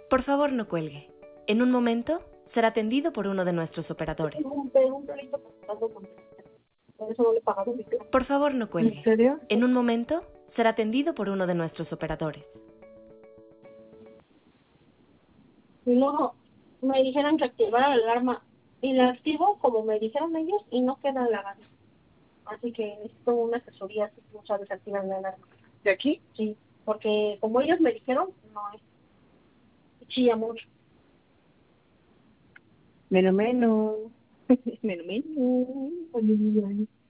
Por favor, no cuelgue. En un momento será atendido por uno de nuestros operadores. Tengo un pelito pasando con por eso no le he pagado mi plan. Por favor, no cuelgue. ¿En serio? En un momento será atendido por uno de nuestros operadores. Y luego me dijeron que activara la alarma y la activo como me dijeron ellos y no queda la gana. Así que necesito una asesoría si tú sabes activar la alarma. ¿De aquí? Sí, porque como ellos me dijeron, no es. Sí, amor. Menos. Menos.